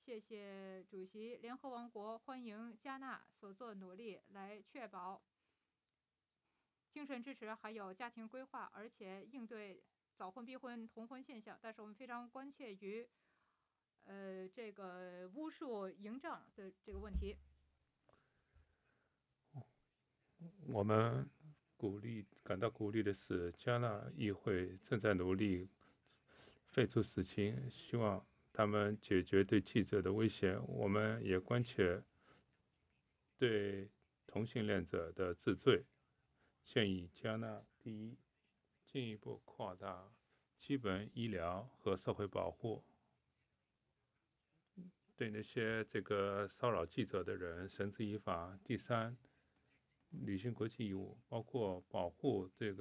谢谢主席。联合王国欢迎加纳所做努力，来确保精神支持还有家庭规划，而且应对早婚、逼婚、童婚现象。但是我们非常关切于这个巫术营帐的这个问题。 我们感到鼓励的是，加纳议会正在努力废除死刑，希望他们解决对记者的威胁。我们也关切对同性恋者的治罪，建议加纳第一进一步扩大基本医疗和社会保护，对那些骚扰记者的人绳之以法。第三，履行国际义务，包括保护